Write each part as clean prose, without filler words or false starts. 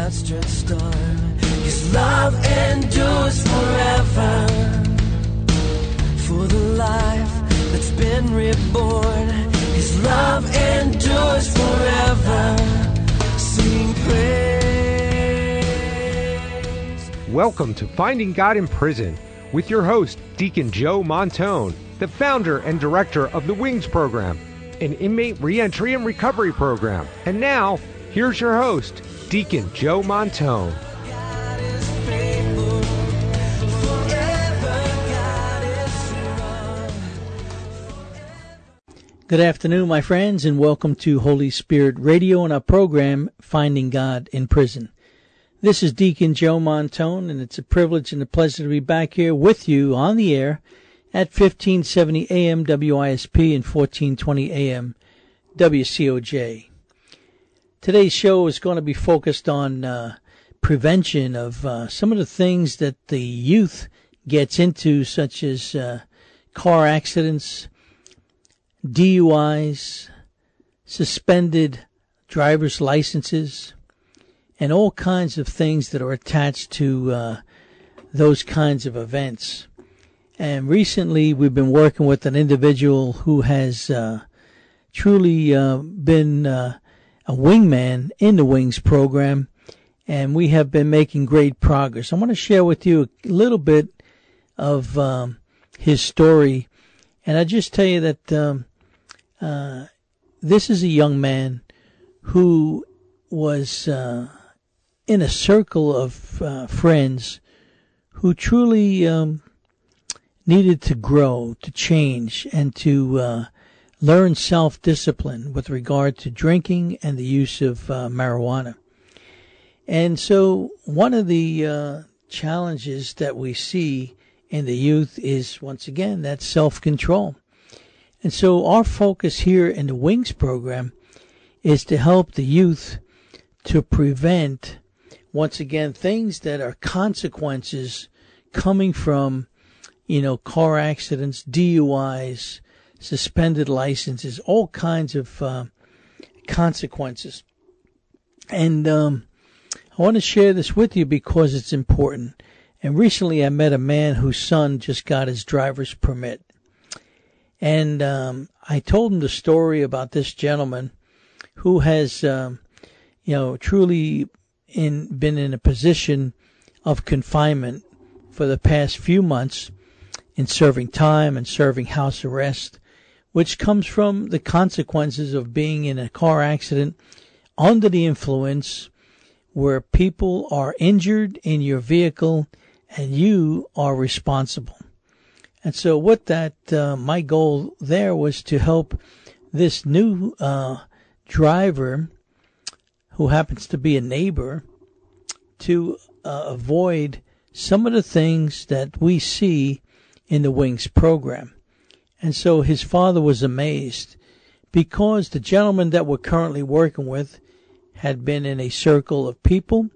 outstretched arm. His love endures forever. For the life that's been reborn, His love endures forever. Sing praise. Welcome to Finding God in Prison with your host, Deacon Joe Montone, the founder and director of the WINGS program, an inmate reentry and recovery program. And now, here's your host, Deacon Joe Montone. Good afternoon, my friends, and welcome to Holy Spirit Radio and our program, Finding God in Prison. This is Deacon Joe Montone, and it's a privilege and a pleasure to be back here with you on the air at 1570 AM WISP and 1420 AM WCOJ. Today's show is going to be focused on prevention of some of the things that the youth gets into, such as car accidents, DUIs, suspended driver's licenses, and all kinds of things that are attached to those kinds of events. And recently we've been working with an individual who has truly been a wingman in the WINGS program, and we have been making great progress. I want to share with you a little bit of his story, and I just tell you that this is a young man who was in a circle of friends who truly needed to grow, to change, and to learn self-discipline with regard to drinking and the use of marijuana. And so one of the challenges that we see in the youth is, once again, that self-control. And so our focus here in the WINGS program is to help the youth to prevent, once again, things that are consequences coming from, car accidents, DUIs, suspended licenses, all kinds of consequences. And I want to share this with you because it's important. And recently I met a man whose son just got his driver's permit. And I told him the story about this gentleman who has, truly been in a position of confinement for the past few months in serving time and serving house arrest, which comes from the consequences of being in a car accident under the influence where people are injured in your vehicle and you are responsible. And so with that, my goal there was to help this new driver, who happens to be a neighbor, to avoid some of the things that we see in the WINGS program. And so his father was amazed because the gentleman that we're currently working with had been in a circle of people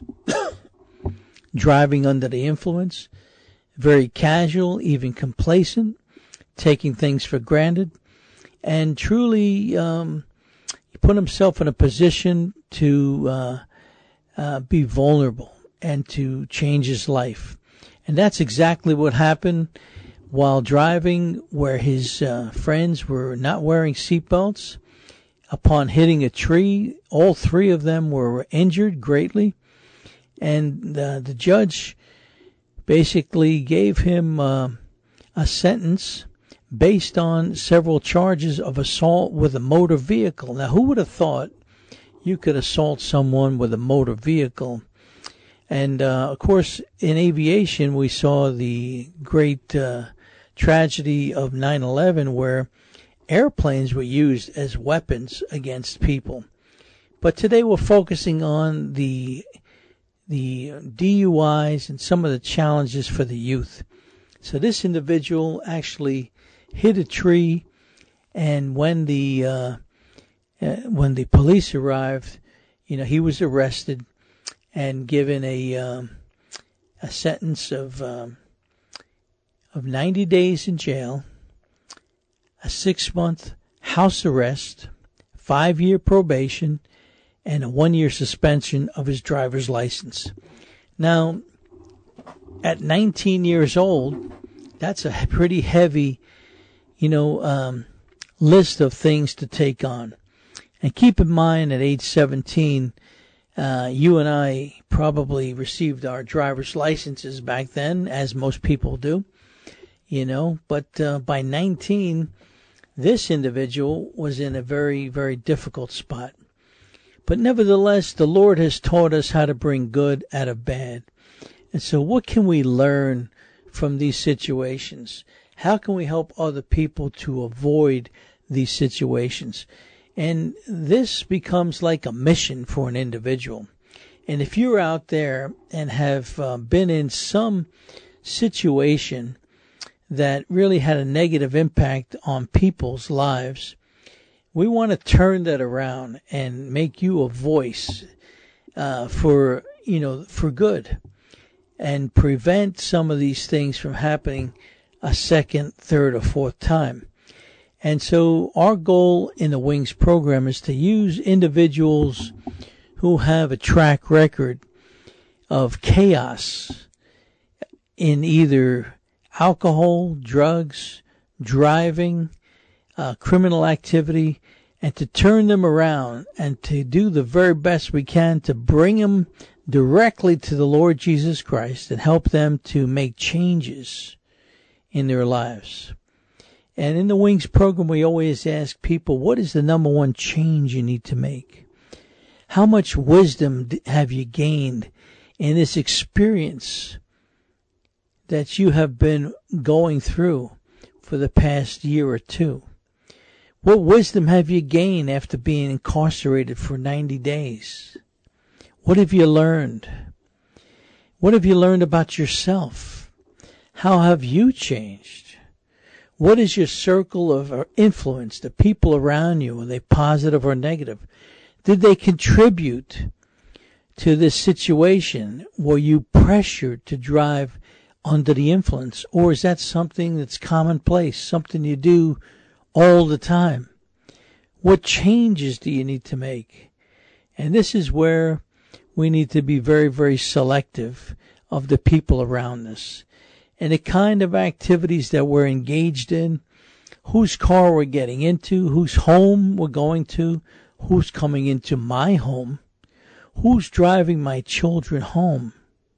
driving under the influence, very casual, even complacent, taking things for granted, and truly he put himself in a position to be vulnerable and to change his life. And that's exactly what happened while driving, where his friends were not wearing seatbelts. Upon hitting a tree, all three of them were injured greatly. And the judge basically gave him a sentence based on several charges of assault with a motor vehicle. Now, who would have thought you could assault someone with a motor vehicle? And, of course, in aviation, we saw the great tragedy of 9/11 where airplanes were used as weapons against people. But today we're focusing on the DUIs and some of the challenges for the youth. So this individual actually hit a tree, and when the police arrived, he was arrested and given a sentence of 90 days in jail, a 6-month house arrest, 5-year probation, and a 1-year suspension of his driver's license. Now, at 19 years old, that's a pretty heavy, list of things to take on. And keep in mind, at age 17, you and I probably received our driver's licenses back then, as most people do, but by 19, this individual was in a very, very difficult spot. But nevertheless, the Lord has taught us how to bring good out of bad. And so what can we learn from these situations? How can we help other people to avoid these situations? And this becomes like a mission for an individual. And if you're out there and have been in some situation that really had a negative impact on people's lives, we want to turn that around and make you a voice for good, and prevent some of these things from happening a second, third, or fourth time. And so our goal in the Wings program is to use individuals who have a track record of chaos in either alcohol, drugs, driving, criminal activity, and to turn them around and to do the very best we can to bring them directly to the Lord Jesus Christ and help them to make changes in their lives. And in the Wings program, we always ask people, what is the number one change you need to make? How much wisdom have you gained in this experience that you have been going through for the past year or two? What wisdom have you gained after being incarcerated for 90 days? What have you learned? What have you learned about yourself? How have you changed? What is your circle of influence, the people around you? Are they positive or negative? Did they contribute to this situation? Were you pressured to drive under the influence? Or is that something that's commonplace, something you do all the time? What changes do you need to make? And this is where we need to be very, very selective of the people around us and the kind of activities that we're engaged in, whose car we're getting into, whose home we're going to, who's coming into my home, who's driving my children home.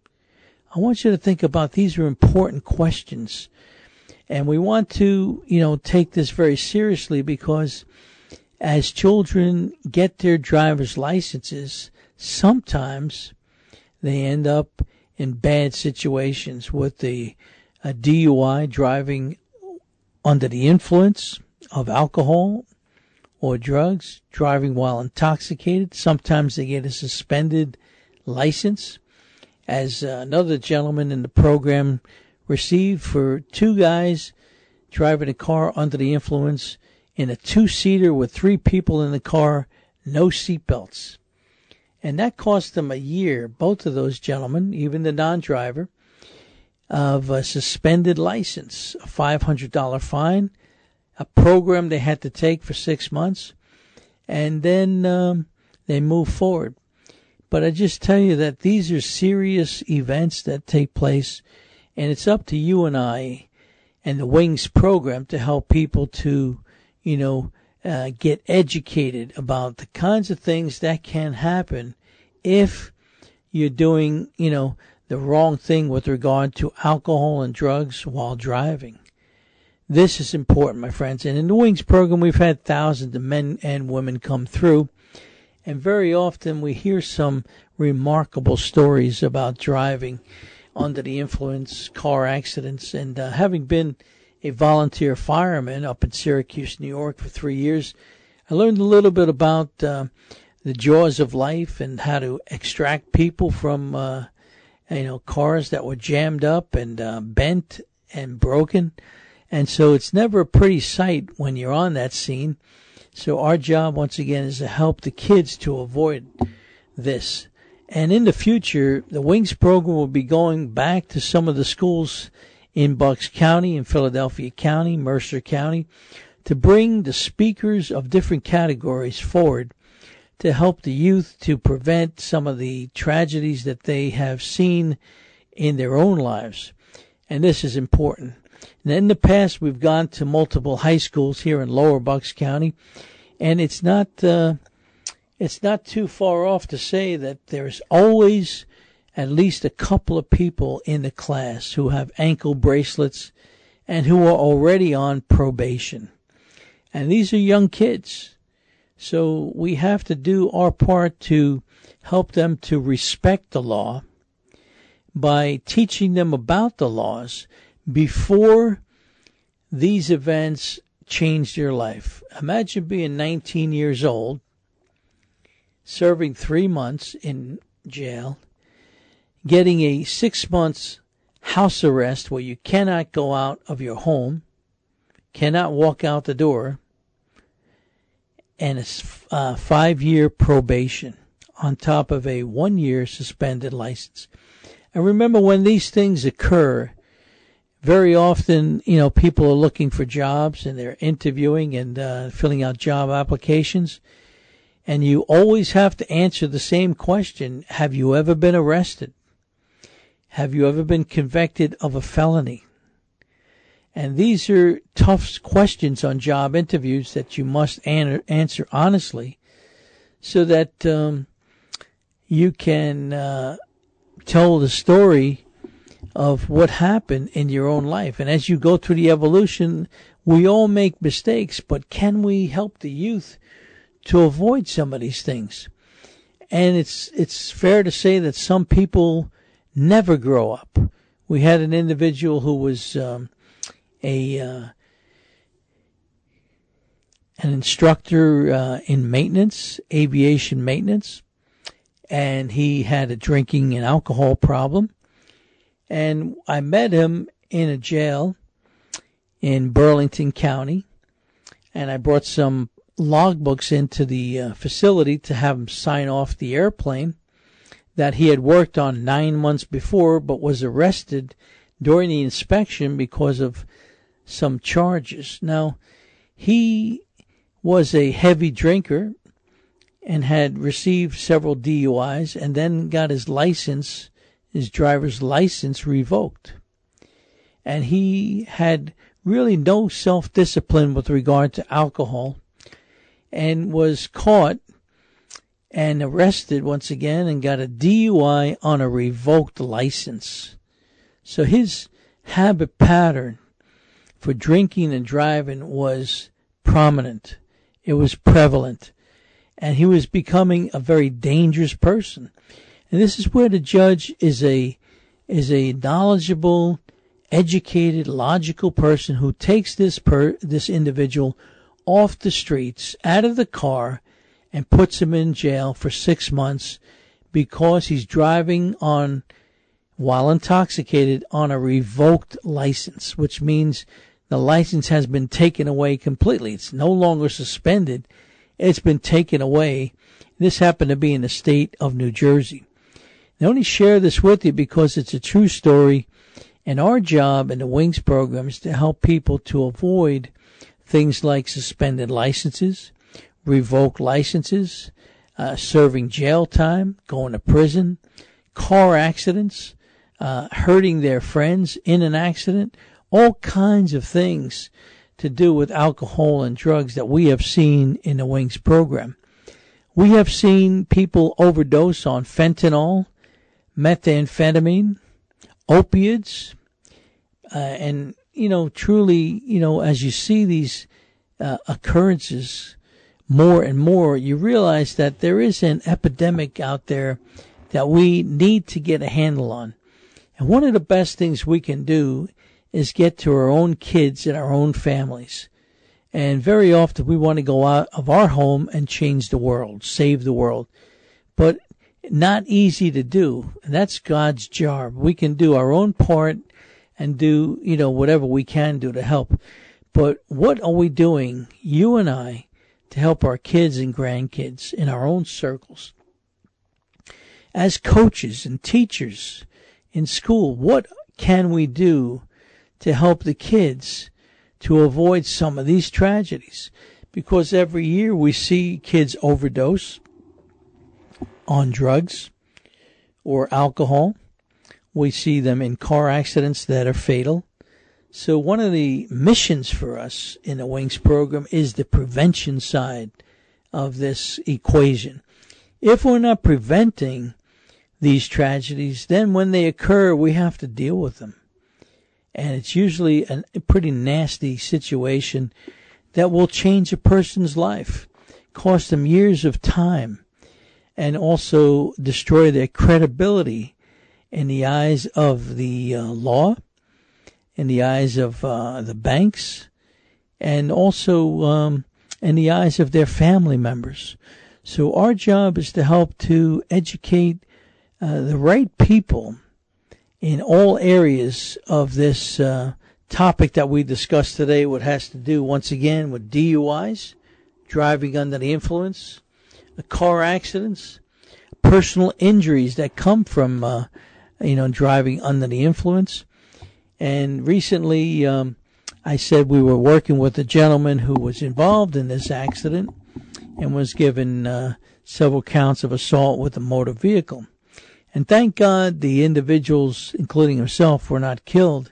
I want you to think about these are important questions. And we want to, take this very seriously, because as children get their driver's licenses, sometimes they end up in bad situations with the DUI, driving under the influence of alcohol or drugs, driving while intoxicated. Sometimes they get a suspended license, as another gentleman in the program received for two guys driving a car under the influence in a two-seater with three people in the car, no seatbelts. And that cost them a year, both of those gentlemen, even the non-driver, of a suspended license, a $500 fine, a program they had to take for 6 months, and then they move forward. But I just tell you that these are serious events that take place, and it's up to you and I and the Wings program to help people to, get educated about the kinds of things that can happen if you're doing, the wrong thing with regard to alcohol and drugs while driving. This is important, my friends. And in the Wings program, we've had thousands of men and women come through. And very often we hear some remarkable stories about driving under the influence, car accidents. And having been a volunteer fireman up in Syracuse, New York for 3 years, I learned a little bit about the jaws of life and how to extract people from cars that were jammed up and bent and broken. And so it's never a pretty sight when you're on that scene. So our job, once again, is to help the kids to avoid this. And in the future, the Wings program will be going back to some of the schools in Bucks County, in Philadelphia County, Mercer County, to bring the speakers of different categories forward to help the youth to prevent some of the tragedies that they have seen in their own lives. And this is important. And in the past, we've gone to multiple high schools here in Lower Bucks County, and it's not too far off to say that there's always at least a couple of people in the class who have ankle bracelets and who are already on probation. And these are young kids. So we have to do our part to help them to respect the law by teaching them about the laws before these events change their life. Imagine being 19 years old, serving 3 months in jail, getting a 6 months house arrest where you cannot go out of your home, cannot walk out the door, and a 5-year probation on top of a 1-year suspended license. And remember, when these things occur, very often, people are looking for jobs and they're interviewing and filling out job applications. And you always have to answer the same question. Have you ever been arrested? Have you ever been convicted of a felony? And these are tough questions on job interviews that you must answer honestly so that you can tell the story of what happened in your own life. And as you go through the evolution, we all make mistakes, but can we help the youth to avoid some of these things? And it's fair to say that some people never grow up. We had an individual who was an instructor in maintenance, aviation maintenance, and he had a drinking and alcohol problem. And I met him in a jail in Burlington County, and I brought some logbooks into the facility to have him sign off the airplane that he had worked on 9 months before, but was arrested during the inspection because of some charges. Now, he was a heavy drinker and had received several DUIs and then got his driver's license revoked. And he had really no self-discipline with regard to alcohol and was caught and arrested once again and got a DUI on a revoked license. So his habit pattern for drinking and driving was prominent. It was prevalent. And he was becoming a very dangerous person. And this is where the judge is a knowledgeable, educated, logical person who takes this individual off the streets, out of the car, and puts him in jail for 6 months because he's driving while intoxicated on a revoked license, which means the license has been taken away completely. It's no longer suspended. It's been taken away. This happened to be in the state of New Jersey. I only share this with you because it's a true story, and our job in the WINGS program is to help people to avoid things like suspended licenses, revoked licenses, serving jail time, going to prison, car accidents, hurting their friends in an accident, all kinds of things to do with alcohol and drugs that we have seen in the WINGS program. We have seen people overdose on fentanyl, methamphetamine, opiates, and, truly, as you see these occurrences more and more, you realize that there is an epidemic out there that we need to get a handle on. And one of the best things we can do is get to our own kids and our own families. And very often we want to go out of our home and change the world, save the world. But not easy to do. And that's God's job. We can do our own part and do, whatever we can do to help. But what are we doing, you and I, to help our kids and grandkids in our own circles? As coaches and teachers in school, what can we do to help the kids to avoid some of these tragedies? Because every year we see kids overdose, on drugs or alcohol. We see them in car accidents that are fatal. So one of the missions for us in the Wings program is the prevention side of this equation. If we're not preventing these tragedies, then when they occur, we have to deal with them. And it's usually a pretty nasty situation that will change a person's life, cost them years of time, and also destroy their credibility in the eyes of the law, in the eyes of the banks, and also in the eyes of their family members. So our job is to help to educate the right people in all areas of this topic that we discussed today, what has to do, once again, with DUIs, driving under the influence, car accidents, personal injuries that come from, driving under the influence. And recently, I said we were working with a gentleman who was involved in this accident and was given several counts of assault with a motor vehicle. And thank God the individuals, including himself, were not killed.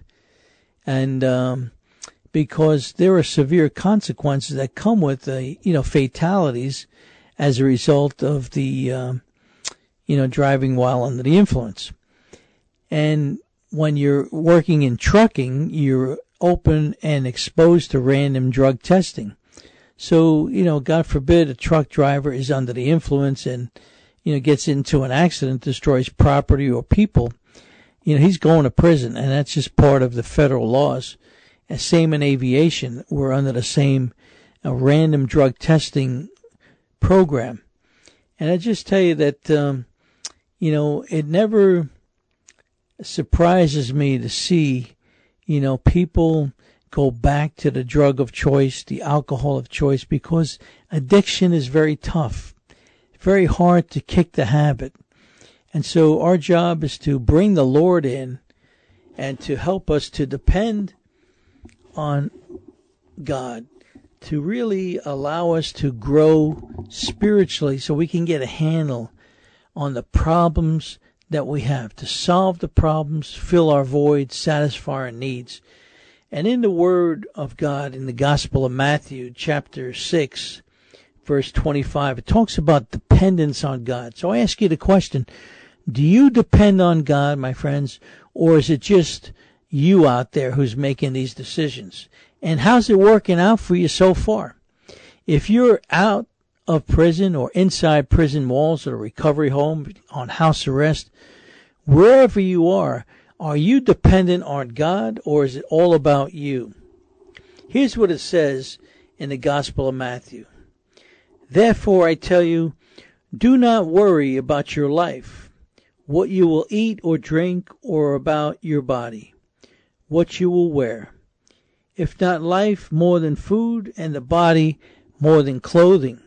And because there are severe consequences that come with fatalities as a result of the driving while under the influence. And when you're working in trucking, you're open and exposed to random drug testing. So, God forbid a truck driver is under the influence and, gets into an accident, destroys property or people, he's going to prison. And that's just part of the federal laws. And same in aviation. We're under the same random drug testing program. And I just tell you that, it never surprises me to see, people go back to the drug of choice, the alcohol of choice, because addiction is very tough, very hard to kick the habit. And so our job is to bring the Lord in and to help us to depend on God, to really allow us to grow spiritually so we can get a handle on the problems that we have, to solve the problems, fill our voids, satisfy our needs. And in the Word of God, in the Gospel of Matthew, chapter 6, verse 25, it talks about dependence on God. So I ask you the question, do you depend on God, my friends, or is it just you out there who's making these decisions? And how's it working out for you so far? If you're out of prison or inside prison walls or a recovery home, on house arrest, wherever you are you dependent on God or is it all about you? Here's what it says in the Gospel of Matthew. Therefore I tell you, do not worry about your life, what you will eat or drink, or about your body, what you will wear. If not life more than food, and the body more than clothing.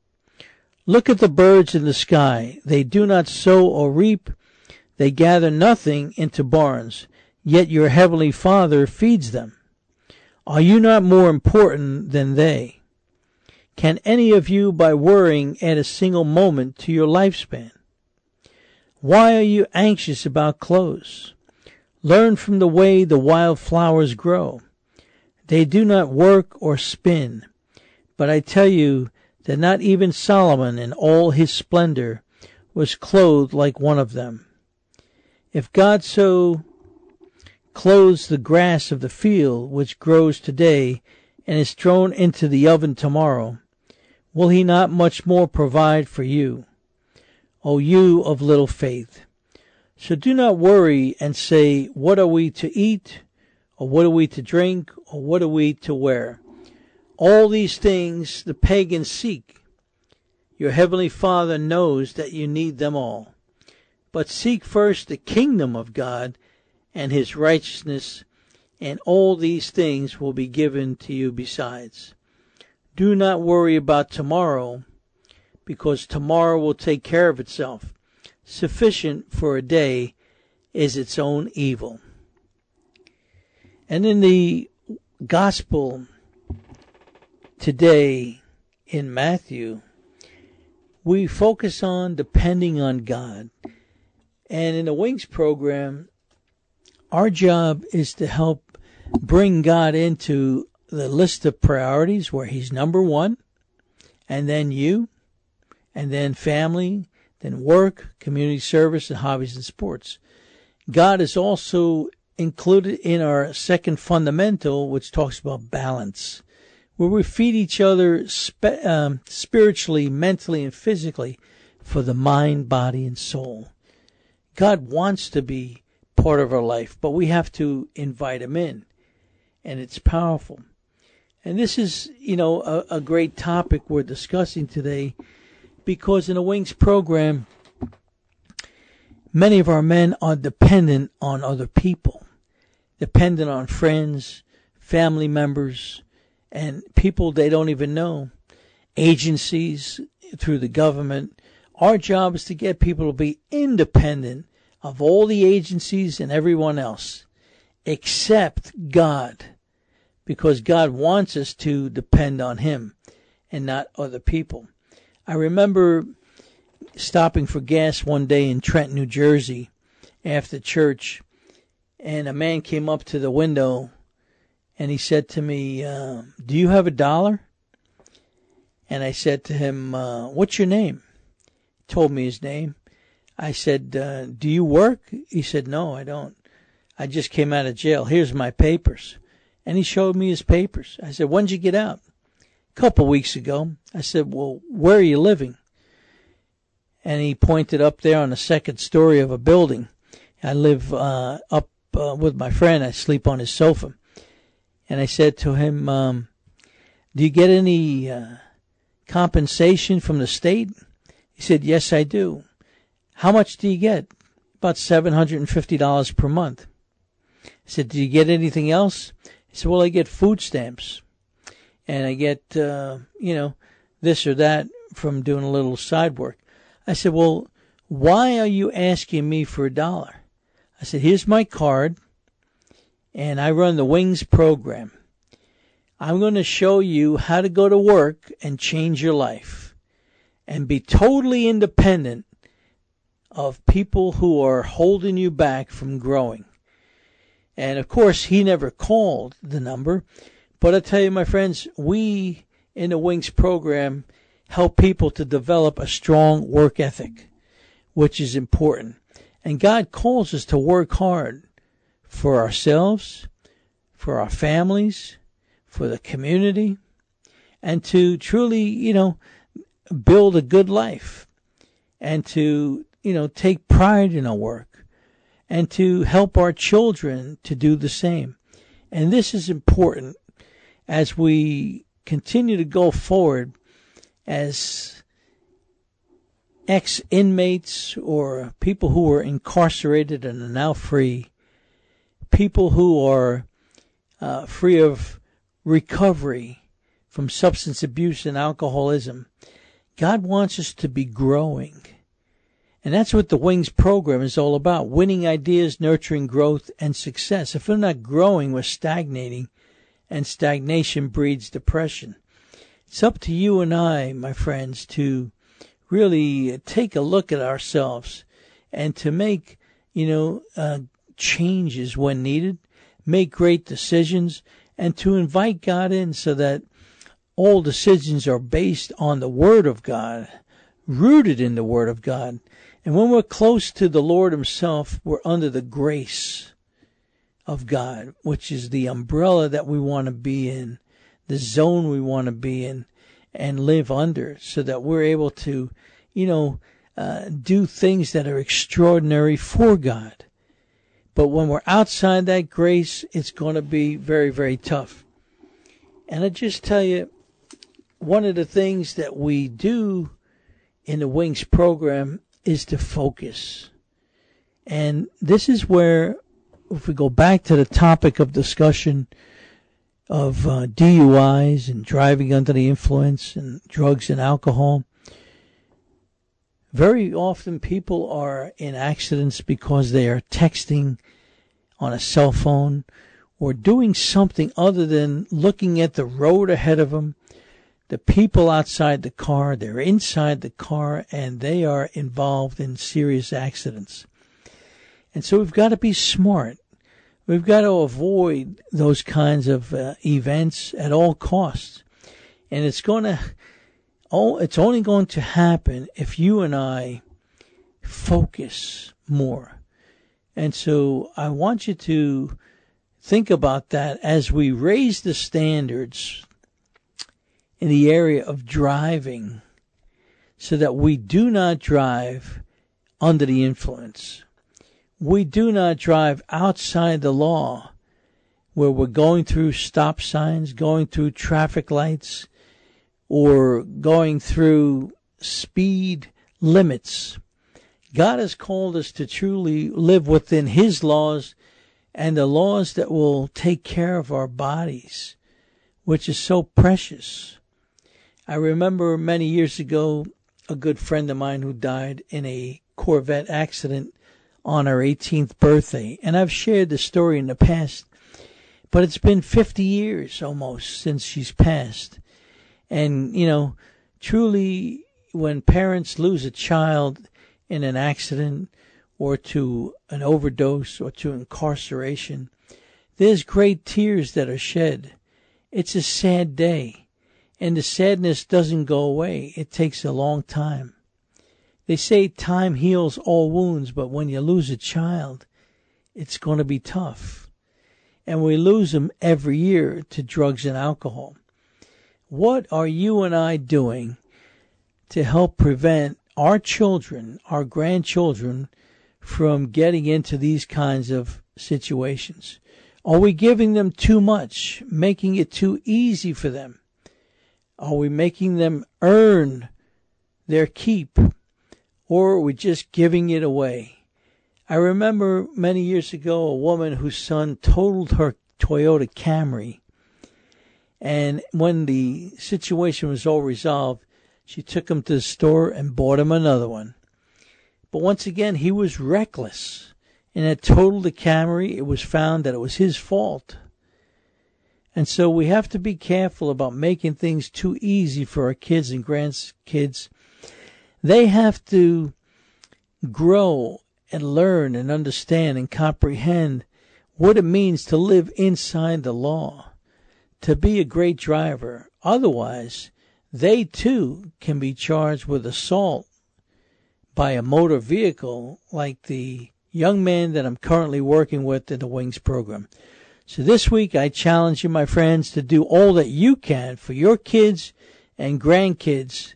Look at the birds in the sky. They do not sow or reap. They gather nothing into barns, yet your heavenly Father feeds them. Are you not more important than they? Can any of you, by worrying, add a single moment to your lifespan? Why are you anxious about clothes? Learn from the way the wild flowers grow. They do not work or spin. But I tell you that not even Solomon in all his splendor was clothed like one of them. If God so clothes the grass of the field, which grows today and is thrown into the oven tomorrow, will he not much more provide for you, O you of little faith? So do not worry and say, what are we to eat, or what are we to drink, or what are we to wear? All these things the pagans seek. Your heavenly Father knows that you need them all. But seek first the kingdom of God and his righteousness, and all these things will be given to you besides. Do not worry about tomorrow, because tomorrow will take care of itself. Sufficient for a day is its own evil. And in the gospel today in Matthew, we focus on depending on God. And in the Wings program, our job is to help bring God into the list of priorities where He's number one, and then you, and then family, then work, community service, and hobbies and sports. God is also included in our second fundamental, which talks about balance, where we feed each other spiritually, mentally, and physically for the mind, body, and soul. God wants to be part of our life, but we have to invite Him in, and it's powerful. And this is, a great topic we're discussing today, because in the Wings program, many of our men are dependent on other people, dependent on friends, family members, and people they don't even know, agencies through the government. Our job is to get people to be independent of all the agencies and everyone else, except God, because God wants us to depend on Him and not other people. I remember stopping for gas one day in Trenton, New Jersey, after church, and a man came up to the window and he said to me, "Do you have $1?" And I said to him, "What's your name?" He told me his name. I said, "Do you work?" He said, "No, I don't. I just came out of jail. Here's my papers." And he showed me his papers. I said, "When'd you get out?" "A couple weeks ago." I said, "Well, where are you living?" And he pointed up there on the second story of a building. I live up with my friend. I sleep on his sofa. And I said to him, "Do you get any compensation from the state?" He said, "Yes, I do." "How much do you get?" "About $750 per month." I said, "Do you get anything else?" He said, "Well, I get food stamps. And I get, this or that from doing a little side work." I said, "Well, why are you asking me for $1?" I said, "Here's my card, and I run the Wings program. I'm going to show you how to go to work and change your life and be totally independent of people who are holding you back from growing." And of course, he never called the number. But I tell you, my friends, we in the Wings program help people to develop a strong work ethic, which is important. And God calls us to work hard for ourselves, for our families, for the community, and to truly, build a good life, and to, take pride in our work, and to help our children to do the same. And this is important as we continue to go forward as ex-inmates or people who are incarcerated and are now free, people who are free of recovery from substance abuse and alcoholism. God wants us to be growing. And that's what the Wings program is all about, winning ideas, nurturing growth and success. If we're not growing, we're stagnating, and stagnation breeds depression. It's up to you and I, my friends, to really take a look at ourselves and to make, changes when needed, make great decisions, and to invite God in so that all decisions are based on the Word of God, rooted in the Word of God. And when we're close to the Lord Himself, we're under the grace of God, which is the umbrella that we want to be in, the zone we want to be in and live under, so that we're able to, do things that are extraordinary for God. But when we're outside that grace, it's going to be very, very tough. And I just tell you, one of the things that we do in the Wings program is to focus. And this is where, if we go back to the topic of discussion of DUIs and driving under the influence and drugs and alcohol, very often people are in accidents because they are texting on a cell phone or doing something other than looking at the road ahead of them, the people outside the car, they're inside the car, and they are involved in serious accidents. And so we've got to be smart. We've got to avoid those kinds of events at all costs. And it's only going to happen if you and I focus more. And so I want you to think about that as we raise the standards in the area of driving, so that we do not drive under the influence. We do not drive outside the law, where we're going through stop signs, going through traffic lights, or going through speed limits. God has called us to truly live within His laws, and the laws that will take care of our bodies, which is so precious. I remember many years ago, a good friend of mine who died in a Corvette accident on her 18th birthday. And I've shared the story in the past, but it's been 50 years almost since she's passed. And, truly, when parents lose a child in an accident or to an overdose or to incarceration, there's great tears that are shed. It's a sad day. And the sadness doesn't go away. It takes a long time. They say time heals all wounds, but when you lose a child, it's going to be tough. And we lose them every year to drugs and alcohol. What are you and I doing to help prevent our children, our grandchildren, from getting into these kinds of situations? Are we giving them too much, making it too easy for them? Are we making them earn their keep, or are we just giving it away? I remember many years ago a woman whose son totaled her Toyota Camry, and when the situation was all resolved, she took him to the store and bought him another one. But once again, he was reckless and had totaled the Camry. It was found that it was his fault. And so we have to be careful about making things too easy for our kids and grandkids. They have to grow and learn and understand and comprehend what it means to live inside the law, to be a great driver. Otherwise, they too can be charged with assault by a motor vehicle like the young man that I'm currently working with in the Wings program. So this week I challenge you, my friends, to do all that you can for your kids and grandkids,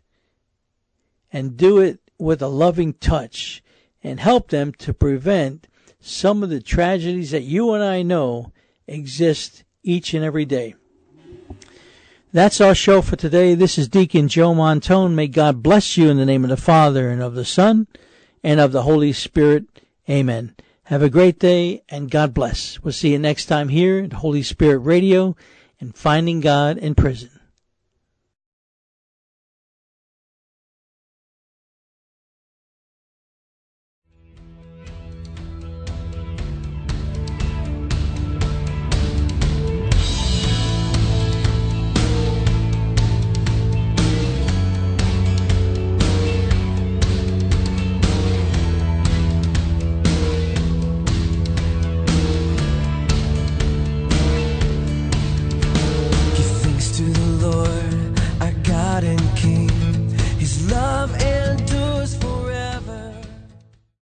and do it with a loving touch, and help them to prevent some of the tragedies that you and I know exist each and every day. That's our show for today. This is Deacon Joe Montone. May God bless you in the name of the Father, and of the Son, and of the Holy Spirit. Amen. Have a great day, and God bless. We'll see you next time here at Holy Spirit Radio and Finding God in Prison.